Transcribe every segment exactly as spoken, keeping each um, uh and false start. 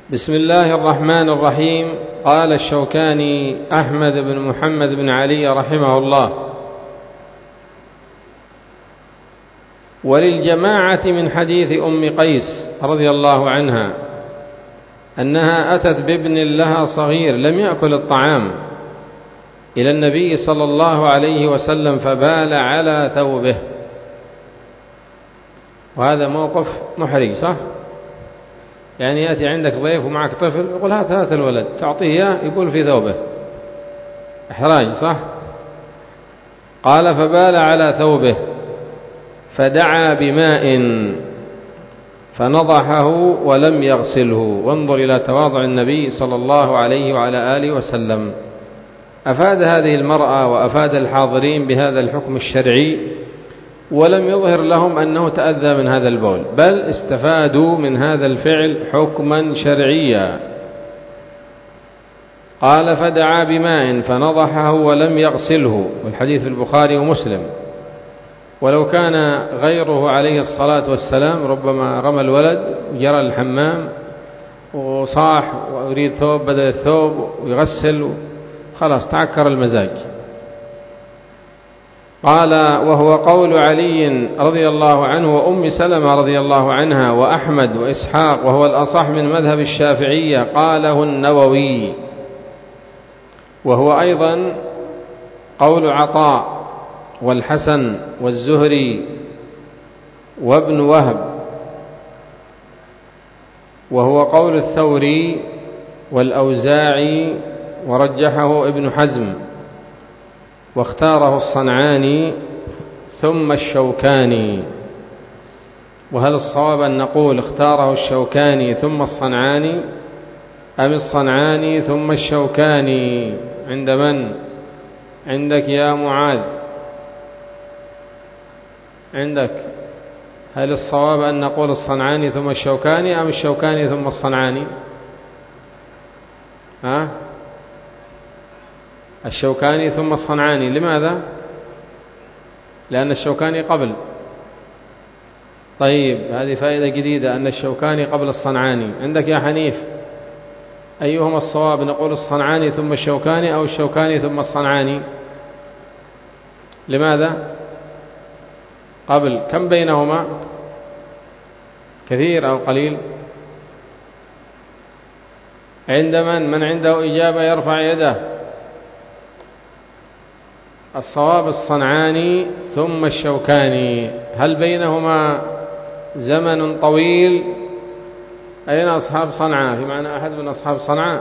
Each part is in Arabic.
بسم الله الرحمن الرحيم. قال الشوكاني أحمد بن محمد بن علي رحمه الله: وللجماعة من حديث أم قيس رضي الله عنها أنها أتت بابن لها صغير لم يأكل الطعام إلى النبي صلى الله عليه وسلم فبال على ثوبه. وهذا موقف محرج، صح؟ يعني يأتي عندك ضيف ومعك طفل يقول هات هات الولد، تعطيه إياه يقول في ثوبه، إحراج، صح؟ قال: فبال على ثوبه فدعا بماء فنضحه ولم يغسله. وانظر إلى تواضع النبي صلى الله عليه وعلى آله وسلم. أفاد هذه المرأة وأفاد الحاضرين بهذا الحكم الشرعي، ولم يظهر لهم أنه تأذى من هذا البول، بل استفادوا من هذا الفعل حكما شرعيا. قال: فدعا بماء فنضحه ولم يغسله، والحديث في البخاري ومسلم. ولو كان غيره عليه الصلاة والسلام ربما رمى الولد وجرى الحمام وصاح ويريد ثوب بدل الثوب ويغسل، خلاص تعكر المزاج. قال: وهو قول علي رضي الله عنه وأم سلمة رضي الله عنها وأحمد وإسحاق، وهو الأصح من مذهب الشافعية. قاله النووي، وهو أيضا قول عطاء والحسن والزهري وابن وهب، وهو قول الثوري والأوزاعي، ورجحه ابن حزم، واختاره الصنعاني ثم الشوكاني. وهل الصواب أن نقول اختاره الشوكاني ثم الصنعاني، أم الصنعاني ثم الشوكاني؟ عند من؟ عندك يا معاذ، عندك. هل الصواب أن نقول الصنعاني ثم الشوكاني أم الشوكاني ثم الصنعاني؟ ها؟ الشوكاني ثم الصنعاني. لماذا؟ لأن الشوكاني قبل. طيب، هذه فائدة جديدة، أن الشوكاني قبل الصنعاني. عندك يا حنيف، أيهما الصواب؟ نقول الصنعاني ثم الشوكاني أو الشوكاني ثم الصنعاني؟ لماذا؟ قبل. كم بينهما؟ كثير أو قليل؟ عند من؟ من عنده إجابة يرفع يده. الصواب الصنعاني ثم الشوكاني. هل بينهما زمن طويل؟ أين أصحاب صنعاء؟ في معنى أحد من أصحاب صنعاء؟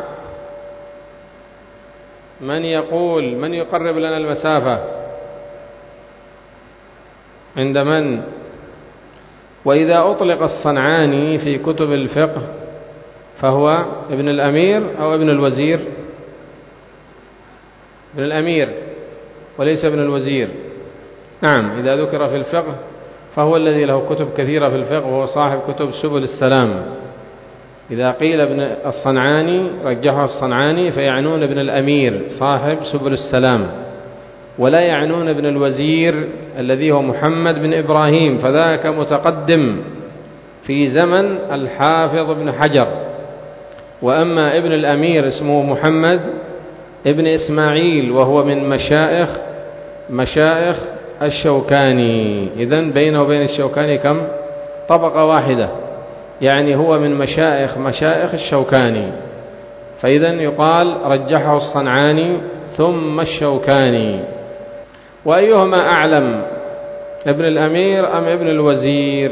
من يقول؟ من يقرب لنا المسافة؟ عند من؟ وإذا أطلق الصنعاني في كتب الفقه فهو ابن الأمير أو ابن الوزير؟ ابن الأمير وليس ابن الوزير. نعم، إذا ذكر في الفقه فهو الذي له كتب كثيرة في الفقه، وهو صاحب كتب سبل السلام. إذا قيل ابن الصنعاني رجحه الصنعاني فيعنون ابن الأمير صاحب سبل السلام، ولا يعنون ابن الوزير الذي هو محمد بن إبراهيم، فذاك متقدم في زمن الحافظ بن حجر. وأما ابن الأمير اسمه محمد ابن إسماعيل، وهو من مشايخ مشايخ الشوكاني. إذن بينه وبين الشوكاني كم؟ طبقة واحدة، يعني هو من مشايخ مشايخ الشوكاني. فإذن يقال رجحه الصنعاني ثم الشوكاني. وأيهما أعلم، ابن الأمير أم ابن الوزير؟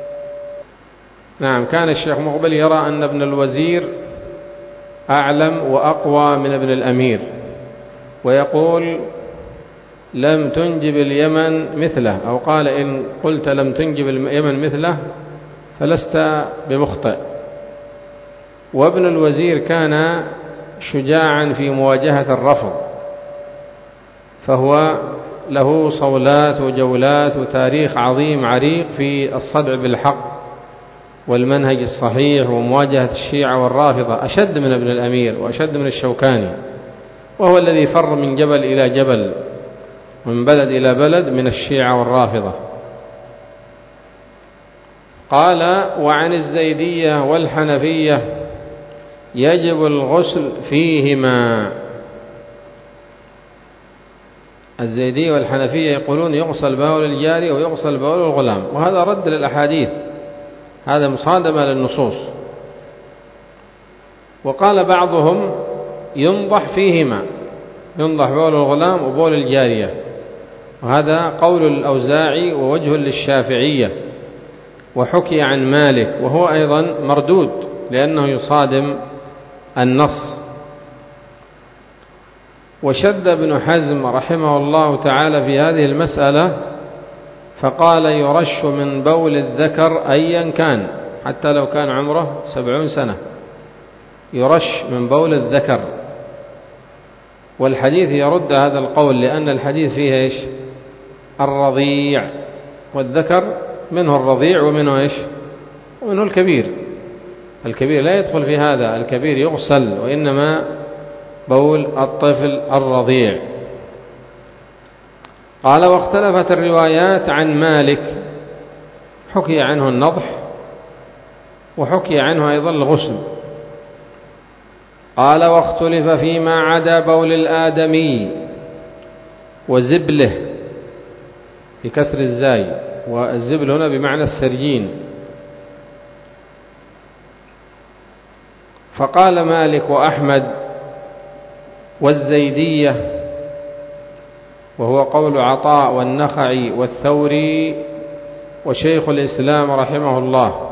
نعم، كان الشيخ مقبل يرى أن ابن الوزير أعلم وأقوى من ابن الأمير، ويقول لم تنجب اليمن مثله، أو قال إن قلت لم تنجب اليمن مثله فلست بمخطئ. وابن الوزير كان شجاعا في مواجهة الرفض، فهو له صولات وجولات وتاريخ عظيم عريق في الصدع بالحق والمنهج الصحيح ومواجهة الشيعة والرافضة، أشد من ابن الأمير وأشد من الشوكاني، وهو الذي فر من جبل إلى جبل، من بلد إلى بلد، من الشيعة والرافضة. قال: وعن الزيدية والحنفية يجب الغسل فيهما. الزيدية والحنفية يقولون يغسل بول الجارية ويغسل بول الغلام، وهذا رد للأحاديث، هذا مصادمة للنصوص. وقال بعضهم ينضح فيهما، ينضح بول الغلام وبول الجارية، وهذا قول الأوزاعي ووجه للشافعية، وحكي عن مالك، وهو أيضا مردود لأنه يصادم النص. وشد ابن حزم رحمه الله تعالى في هذه المسألة فقال يرش من بول الذكر أيا كان، حتى لو كان عمره سبعون سنة يرش من بول الذكر. والحديث يرد هذا القول، لأن الحديث فيه إيش؟ الرضيع، والذكر منه الرضيع ومنه إيش؟ ومنه الكبير. الكبير لا يدخل في هذا، الكبير يغسل، وإنما بول الطفل الرضيع. قال واختلفت الروايات عن مالك، حكي عنه النضح وحكي عنه أيضا الغسل. قال واختلف فيما عدا بول الآدمي وزبله بكسر الزاي، والزبل هنا بمعنى السرجين. فقال مالك وأحمد والزيدية، وهو قول عطاء والنخعي والثوري وشيخ الإسلام رحمه الله،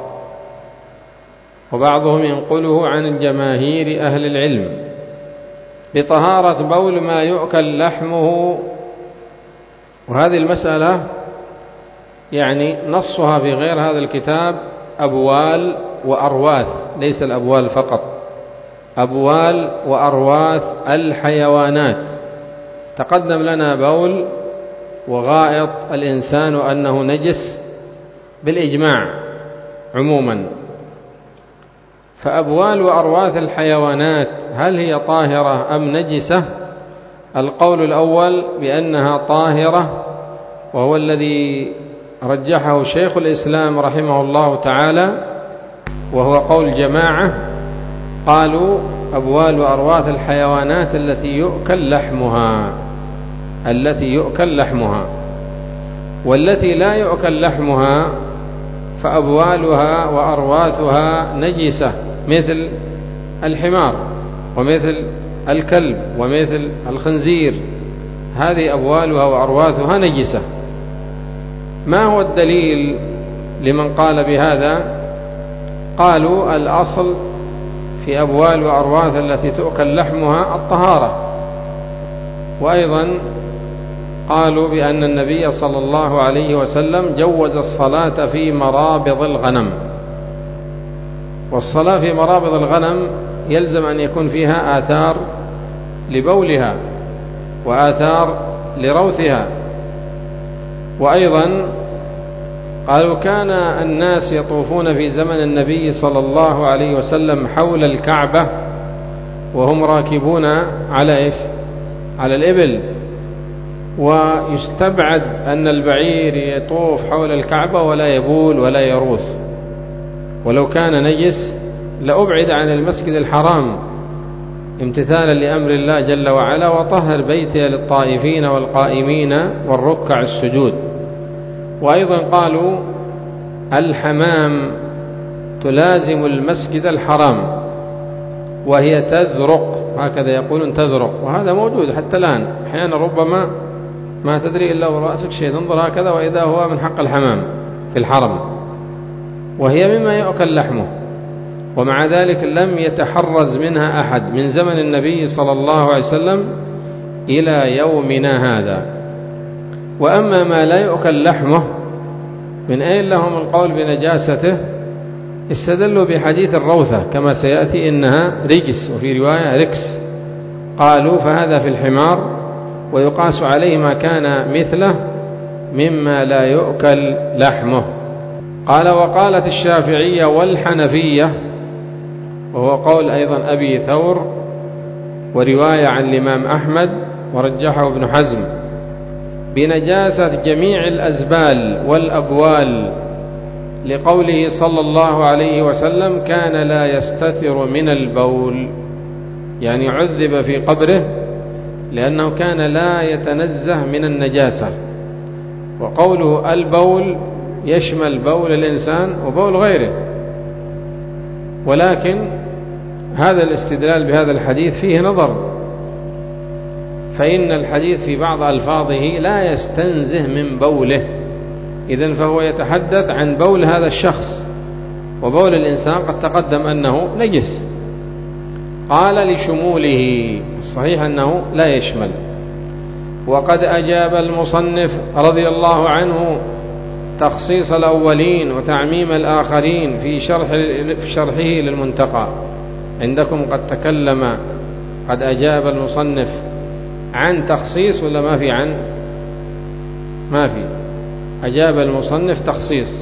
وبعضهم ينقله عن الجماهير أهل العلم، بطهارة بول ما يؤكل لحمه. وهذه المسألة يعني نصها في غير هذا الكتاب أبوال وأرواث، ليس الأبوال فقط، أبوال وأرواث الحيوانات. تقدم لنا بول وغائط الإنسان أنه نجس بالإجماع عموما، فأبوال وأرواث الحيوانات هل هي طاهرة أم نجسة؟ القول الأول بأنها طاهرة، وهو الذي رجحه شيخ الإسلام رحمه الله تعالى، وهو قول جماعة قالوا أبوال وأرواث الحيوانات التي يؤكل لحمها، التي يؤكل لحمها. والتي لا يؤكل لحمها فأبوالها وأرواثها نجسة، مثل الحمار ومثل الكلب ومثل الخنزير، هذه أبوالها وأرواثها نجسة. ما هو الدليل لمن قال بهذا؟ قالوا الأصل في أبوال وأرواث التي تؤكل لحمها الطهارة. وأيضا قالوا بأن النبي صلى الله عليه وسلم جوز الصلاة في مرابض الغنم، والصلاة في مرابض الغنم يلزم أن يكون فيها آثار لبولها وآثار لروثها. وأيضا قالوا كان الناس يطوفون في زمن النبي صلى الله عليه وسلم حول الكعبة وهم راكبون على إيش؟ على الإبل، ويستبعد أن البعير يطوف حول الكعبة ولا يبول ولا يروث، ولو كان نجس لأبعد عن المسجد الحرام امتثالا لأمر الله جل وعلا، وطهر بيته للطائفين والقائمين والركع السجود. وأيضا قالوا الحمام تلازم المسجد الحرام وهي تذرق، هكذا يقولون تذرق، وهذا موجود حتى الآن، أحيانا ربما ما تدري إلا ورأسك شيء تنظر هكذا وإذا هو من حق الحمام في الحرم، وهي مما يؤكل لحمه، ومع ذلك لم يتحرز منها أحد من زمن النبي صلى الله عليه وسلم إلى يومنا هذا. وأما ما لا يؤكل لحمه من أين لهم القول بنجاسته؟ استدلوا بحديث الروثة كما سيأتي إنها رجس، وفي رواية ركس، قالوا فهذا في الحمار ويقاس عليه ما كان مثله مما لا يؤكل لحمه. قال وقالت الشافعية والحنفية، وهو قول أيضا أبي ثور ورواية عن الإمام أحمد ورجحه ابن حزم، بنجاسة جميع الأزبال والأبوال لقوله صلى الله عليه وسلم كان لا يستتر من البول، يعني عذب في قبره لأنه كان لا يتنزه من النجاسة. وقوله البول يشمل بول الإنسان وبول غيره، ولكن هذا الاستدلال بهذا الحديث فيه نظر، فإن الحديث في بعض ألفاظه لا يستنزه من بوله، إذن فهو يتحدث عن بول هذا الشخص، وبول الإنسان قد تقدم أنه نجس. قال لشموله، الصحيح أنه لا يشمل. وقد أجاب المصنف رضي الله عنه تخصيص الأولين وتعميم الآخرين في شرح في شرحه للمنتقى. عندكم قد تكلم، قد أجاب المصنف عن تخصيص ولا ما في؟ عن ما في أجاب المصنف تخصيص.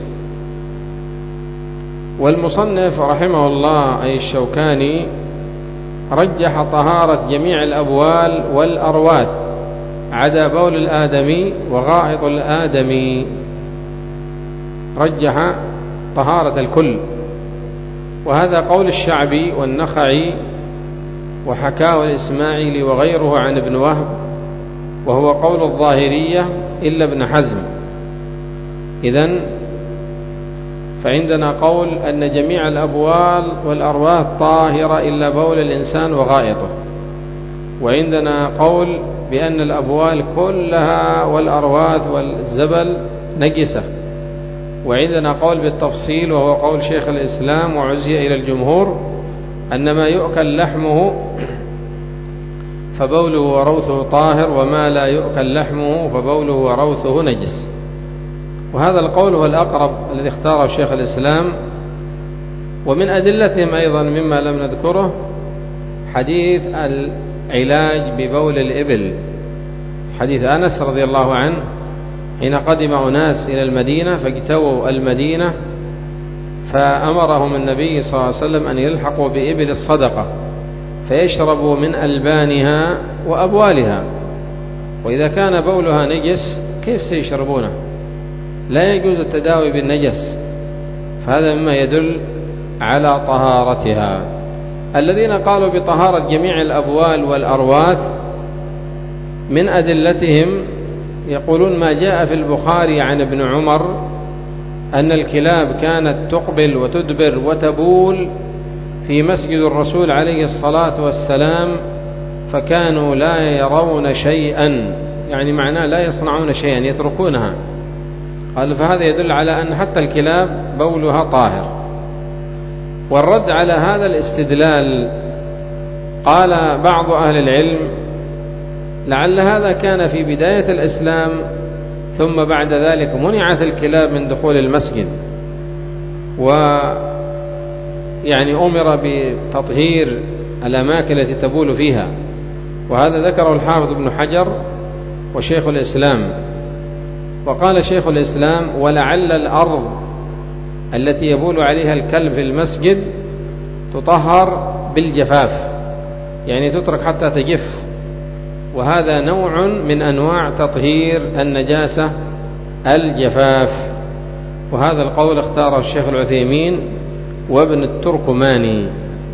والمصنف رحمه الله أي الشوكاني رجح طهارة جميع الأبوال والأرواث عدا بول الآدمي وغائط الآدمي، رجح طهارة الكل. وهذا قول الشعبي والنخعي، وحكاه الإسماعيلي وغيره عن ابن وهب، وهو قول الظاهرية إلا ابن حزم. إذن فعندنا قول أن جميع الأبوال والأرواث طاهرة إلا بول الإنسان وغائطه، وعندنا قول بأن الأبوال كلها والأرواث والزبل نجسة، وعندنا قول بالتفصيل وهو قول شيخ الإسلام وعزي إلى الجمهور أن ما يؤكل لحمه فبوله وروثه طاهر، وما لا يؤكل لحمه فبوله وروثه نجس. وهذا القول هو الأقرب الذي اختاره شيخ الإسلام. ومن أدلتهم أيضا مما لم نذكره حديث العلاج ببول الإبل، حديث أنس رضي الله عنه حين قدم أناس إلى المدينة فاجتووا المدينة فأمرهم النبي صلى الله عليه وسلم أن يلحقوا بإبل الصدقة فيشربوا من ألبانها وأبوالها، وإذا كان بولها نجس كيف سيشربونه؟ لا يجوز التداوي بالنجس، فهذا مما يدل على طهارتها. الذين قالوا بطهارة جميع الأبوال والأرواث من أدلتهم يقولون ما جاء في البخاري عن ابن عمر أن الكلاب كانت تقبل وتدبر وتبول في مسجد الرسول عليه الصلاة والسلام فكانوا لا يرون شيئا، يعني معناه لا يصنعون شيئا يتركونها. قال فهذا يدل على أن حتى الكلاب بولها طاهر. والرد على هذا الاستدلال قال بعض أهل العلم لعل هذا كان في بداية الإسلام، ثم بعد ذلك منعت الكلاب من دخول المسجد، ويعني أمر بتطهير الأماكن التي تبول فيها. وهذا ذكره الحافظ ابن حجر وشيخ الإسلام. وقال شيخ الإسلام ولعل الأرض التي يبول عليها الكلب في المسجد تطهر بالجفاف، يعني تترك حتى تجف، وهذا نوع من أنواع تطهير النجاسة الجفاف. وهذا القول اختاره الشيخ العثيمين وابن التركماني.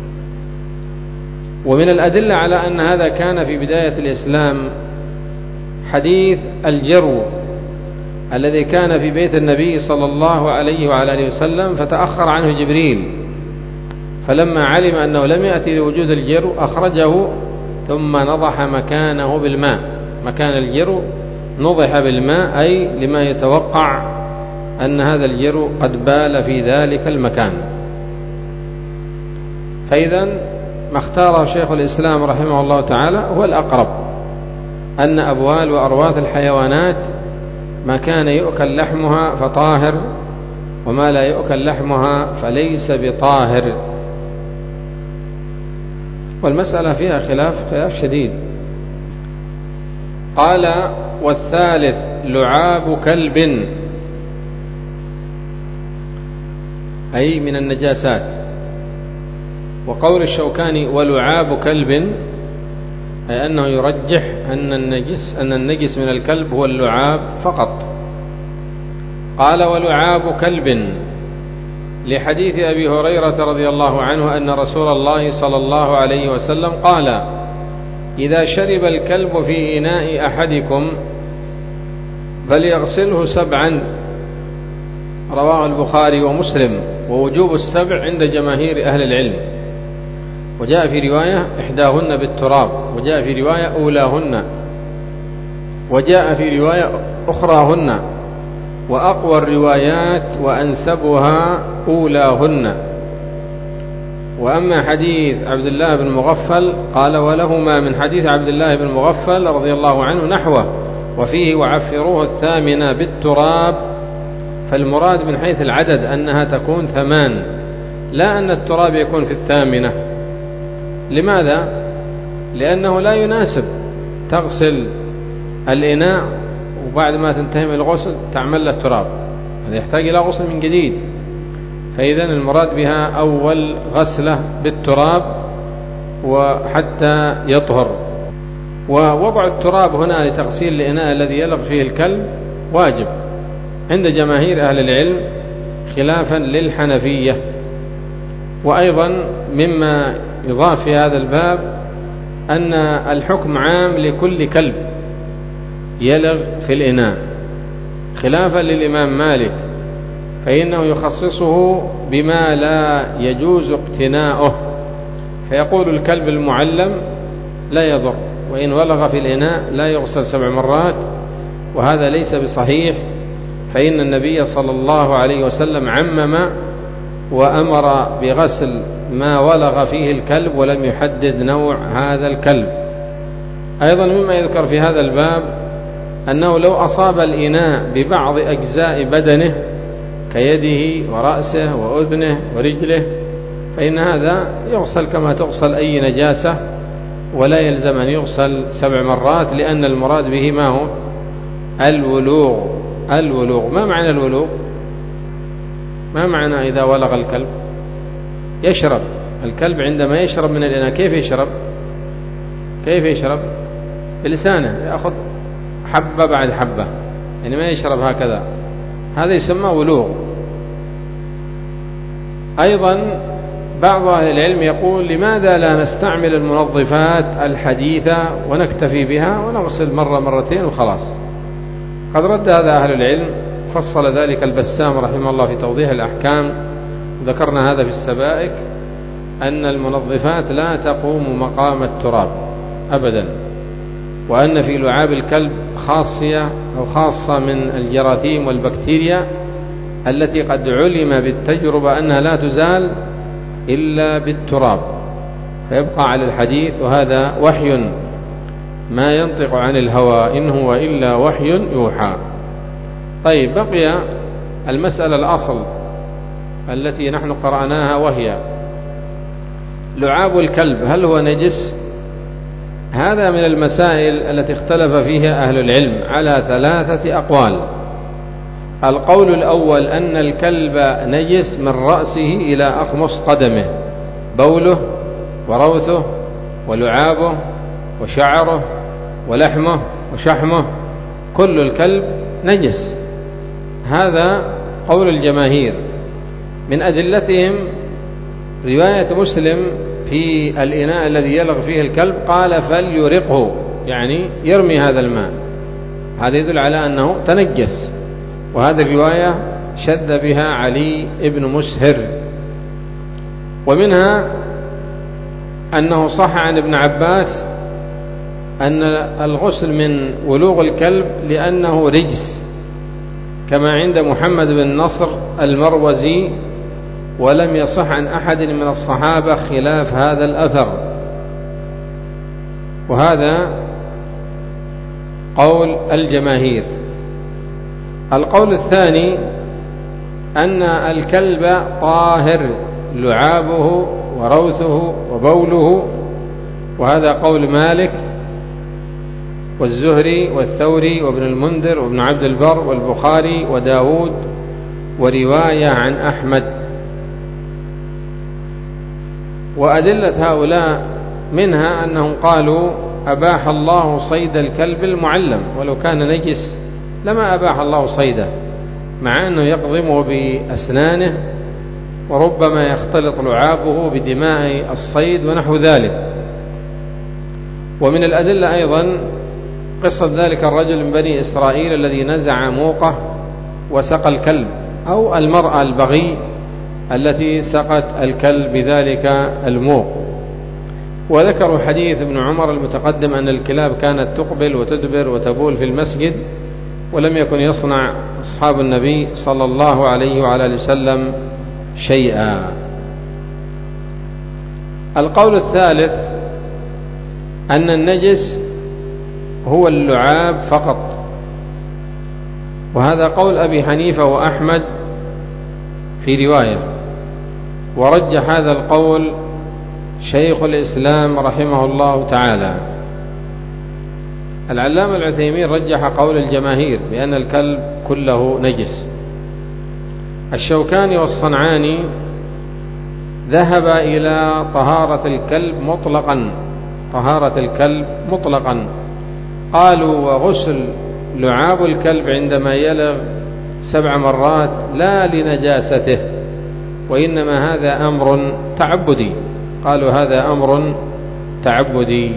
ومن الأدلة على أن هذا كان في بداية الإسلام حديث الجرو الذي كان في بيت النبي صلى الله عليه وعلى آله وسلم فتأخر عنه جبريل، فلما علم أنه لم يأتي لوجود الجرو أخرجه ثم نضح مكانه بالماء، مكان الجرو نضح بالماء، أي لما يتوقع أن هذا الجرو قد بال في ذلك المكان. فإذا ما اختاره شيخ الإسلام رحمه الله تعالى هو الأقرب، أن أبوال وأرواث الحيوانات ما كان يؤكل لحمها فطاهر، وما لا يؤكل لحمها فليس بطاهر. والمسألة فيها خلاف خلاف شديد. قال والثالث لعاب كلب، أي من النجاسات. وقول الشوكاني ولعاب كلب أي أنه يرجح أن النجس أن النجس من الكلب هو اللعاب فقط. قال ولعاب كلب لحديث أبي هريرة رضي الله عنه أن رسول الله صلى الله عليه وسلم قال: إذا شرب الكلب في إناء أحدكم فليغسله سبعا، رواه البخاري ومسلم. ووجوب السبع عند جماهير أهل العلم، وجاء في رواية إحداهن بالتراب، وجاء في رواية أولاهن، وجاء في رواية أخراهن، وأقوى الروايات وأنسبها أولاهن. وأما حديث عبد الله بن مغفل قال: ولهما من حديث عبد الله بن مغفل رضي الله عنه نحوه، وفيه: وعفروه الثامنة بالتراب. فالمراد من حيث العدد أنها تكون ثمان، لا أن التراب يكون في الثامنة. لماذا؟ لأنه لا يناسب تغسل الإناء وبعد ما تنتهي من الغسل تعمل له تراب، هذا يحتاج إلى غسل من جديد. فإذن المراد بها أول غسلة بالتراب وحتى يطهر. ووضع التراب هنا لتغسيل الإناء الذي يلغ فيه الكلب واجب عند جماهير أهل العلم، خلافا للحنفية. وأيضا مما يضاف في هذا الباب أن الحكم عام لكل كلب يلغ في الإناء، خلافا للإمام مالك، فإنه يخصصه بما لا يجوز اقتناؤه، فيقول: الكلب المعلم لا يضر، وإن ولغ في الإناء لا يغسل سبع مرات. وهذا ليس بصحيح، فإن النبي صلى الله عليه وسلم عمم وأمر بغسل ما ولغ فيه الكلب ولم يحدد نوع هذا الكلب. أيضا مما يذكر في هذا الباب أنه لو أصاب الإناء ببعض أجزاء بدنه كيده ورأسه وأذنه ورجله فإن هذا يغسل كما تغسل أي نجاسة، ولا يلزم أن يغسل سبع مرات، لأن المراد به ما هو؟ الولوغ. الولوغ. ما معنى الولوغ؟ ما معنى إذا ولغ الكلب؟ يشرب الكلب عندما يشرب من الإناء، كيف يشرب؟ كيف يشرب؟ بلسانه، يأخذ حبة بعد حبة، يعني ما يشرب هكذا، هذا يسمى ولوغ. أيضا بعض أهل العلم يقول: لماذا لا نستعمل المنظفات الحديثة ونكتفي بها ونغسل مرة مرتين وخلاص؟ قد رد هذا أهل العلم، فصل ذلك البسام رحمه الله في توضيح الأحكام، ذكرنا هذا في السبائك، أن المنظفات لا تقوم مقام التراب أبدا، وأن في لعاب الكلب خاصية أو خاصة من الجراثيم والبكتيريا التي قد علم بالتجربة أنها لا تزال إلا بالتراب، فيبقى على الحديث: وهذا وحي ما ينطق عن الهوى إن هو إلا وحي يوحى. طيب، بقي المسألة الأصل التي نحن قرأناها، وهي لعاب الكلب هل هو نجس؟ هذا من المسائل التي اختلف فيها أهل العلم على ثلاثة أقوال. القول الأول أن الكلب نجس من رأسه إلى أخمص قدمه، بوله وروثه ولعابه وشعره ولحمه وشحمه، كل الكلب نجس. هذا قول الجماهير. من أدلتهم رواية مسلم في الإناء الذي يلغ فيه الكلب قال: فليرقه، يعني يرمي هذا الماء، هذا يدل على أنه تنجس. وهذه الرواية شد بها علي بن مسهر. ومنها أنه صح عن ابن عباس أن الغسل من ولوغ الكلب لأنه رجس، كما عند محمد بن نصر المروزي، ولم يصح عن أحد من الصحابة خلاف هذا الأثر. وهذا قول الجماهير. القول الثاني أن الكلب طاهر، لعابه وروثه وبوله، وهذا قول مالك والزهري والثوري وابن المنذر وابن عبد البر والبخاري وداود، ورواية عن أحمد. وأدلة هؤلاء منها أنهم قالوا: أباح الله صيد الكلب المعلم، ولو كان نجس لما أباح الله صيده، مع أنه يقضمه بأسنانه وربما يختلط لعابه بدماء الصيد ونحو ذلك. ومن الأدلة أيضا قصة ذلك الرجل من بني إسرائيل الذي نزع موقه وسقى الكلب، أو المرأة البغي التي سقت الكلب بذلك الموق. وذكروا حديث ابن عمر المتقدم أن الكلاب كانت تقبل وتدبر وتبول في المسجد، ولم يكن يصنع أصحاب النبي صلى الله عليه وعلى آله وسلم شيئا. القول الثالث أن النجس هو اللعاب فقط، وهذا قول أبي حنيفة وأحمد في رواية، ورجح هذا القول شيخ الإسلام رحمه الله تعالى. العلامة العثيمين رجح قول الجماهير بأن الكلب كله نجس. الشوكاني والصنعاني ذهب إلى طهارة الكلب مطلقا، طهارة الكلب مطلقا، قالوا وغسل لعاب الكلب عندما يلغ سبع مرات لا لنجاسته، وإنما هذا أمر تعبدي، قالوا هذا أمر تعبدي.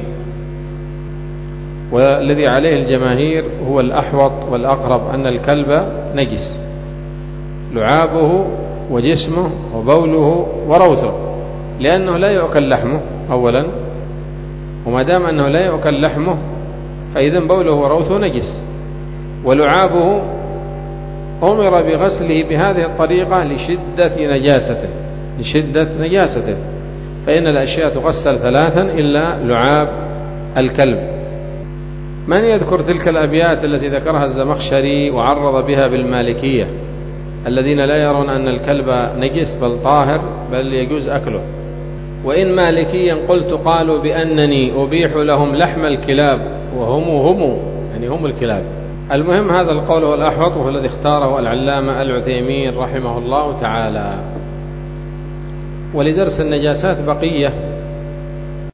والذي عليه الجماهير هو الأحوط والأقرب، أن الكلب نجس، لعابه وجسمه وبوله وروثه، لأنه لا يؤكل لحمه أولا، وما دام أنه لا يؤكل لحمه فإذن بوله وروثه نجس، ولعابه أمر بغسله بهذه الطريقة لشدة نجاسته، لشدة نجاسته، فإن الأشياء تغسل ثلاثا إلا لعاب الكلب. من يذكر تلك الأبيات التي ذكرها الزمخشري وعرض بها بالمالكية الذين لا يرون أن الكلب نجس بل طاهر بل يجوز أكله؟ وإن مالكيا قلت قالوا بأنني أبيح لهم لحم الكلاب وهم هم يعني هم الكلاب. المهم هذا القول هو الأحوط، وهو الذي اختاره العلامة العثيمين رحمه الله تعالى. ولدرس النجاسات بقية